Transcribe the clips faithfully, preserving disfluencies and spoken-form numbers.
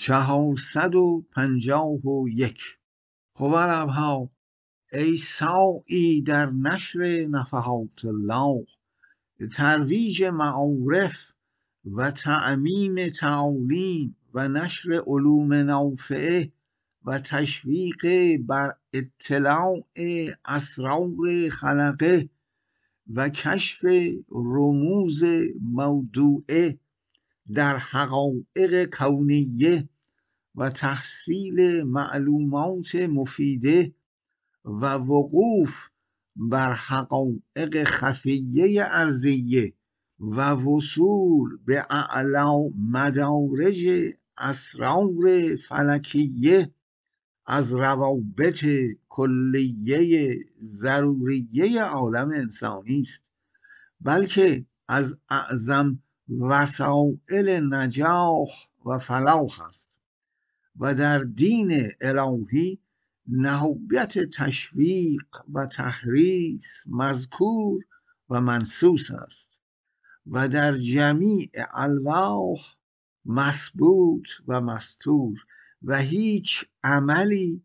چهارصد و پنجاه و یک. خبرها ای ساعی در نشر نفحات الله، ترویج معارف و تعمیم تعالیم و نشر علوم نافعه و تشویق بر اطلاع اسرار خلقه و کشف رموز موضوعه در حقایق کونیه و تحصیل معلومات مفیده و وقوف بر حقایق خفیه ارضیه و وصول به اعلی مدارج اسرار فلکیه از روابط کلیه ضروریه عالم انسانی است، بلکه از اعظم وسائل نجاح و فلاح است و در دین الهی نهایت تشویق و تحریص مذکور و منصوص است و در جمیع الواح مثبوت و مستور و هیچ عملی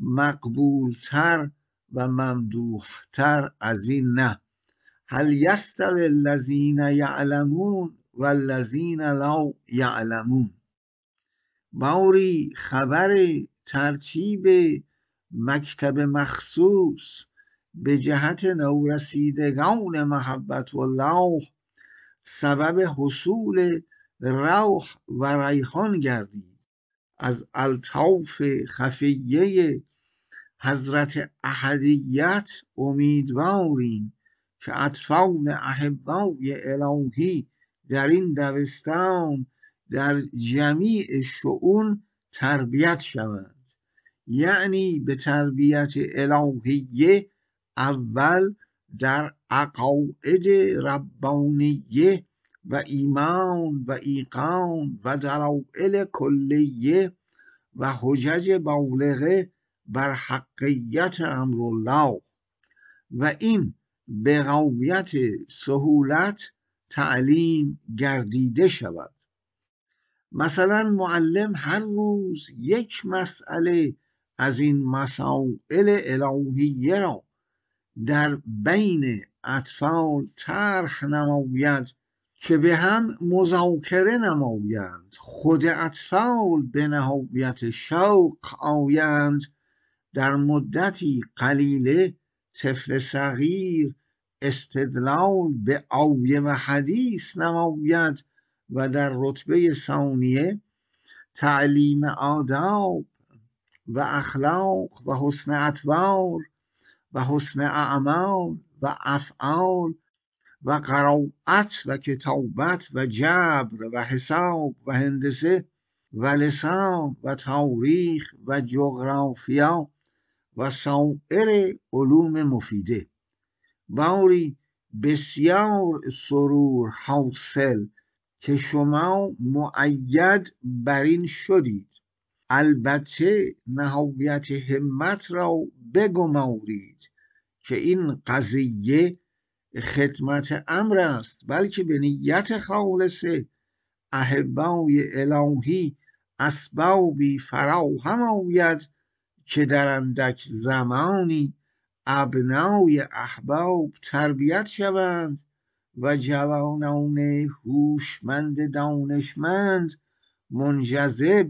مقبولتر و ممدوحتر از این نه. هل یستوی الذین یعلمون و الذین لا یعلمون. باری خبر ترتیب مکتب مخصوص به جهت نورسیدگان محبت الله سبب حصول روح و ریحان گردید. از الطاف خفیه حضرت احدیت امیدواریم که اطفال احبای الهی در این دبستان در جمیع شؤون تربیت شوند، یعنی به تربیت الهیه اول در عقاید ربانیه و ایمان و ایقان و دلائل کلیه و حجج بالغه بر حقیت امرالله و این به غایت سهولت تعلیم گردیده شود. مثلا معلم هر روز یک مسئله از این مسائل الهیه را در بین اطفال طرح نماید که به هم مذاکره نمایند، خود اطفال به نهایت شوق آیند، در مدتی قلیله طفل صغیر استدلال به آیه و حدیث نماید و در رتبه ثانیه تعلیم آداب و اخلاق و حسن اطوار و حسن اعمال و افعال و قرائت و کتابت و جبر و حساب و هندسه و لسان و تاریخ و جغرافیا و سایر علوم مفیده. باری بسیار سرور حاصل که شما مؤید بر این شدید، البته نهایت همت را بگمارید که این قضیه خدمت امر است، بلکه به نیت خالصه احبای الهی اسبابی فراهم آید که در اندک زمانی ابنای احباب تربیت شوند و جوانان هوشمند دانشمند منجذب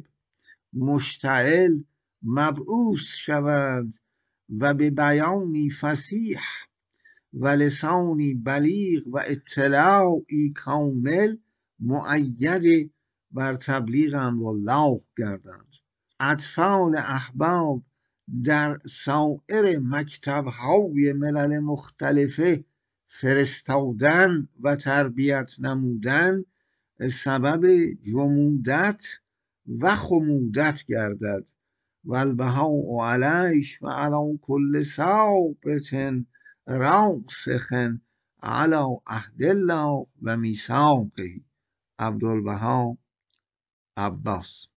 مشتعل مبعوث شوند و به بیانی فصیح و لسانی بلیغ و اطلاعی کامل مؤید بر تبلیغ امرالله گردند. اطفال احباب در سایر مکتب‌های ملل مختلفه فرستادن و تربیت نمودن سبب جمودت و خمودت گردد و البهاء علیه و علی کل ثابت راسخ علی عهد الله و میثاقه. عبدالبها عباس.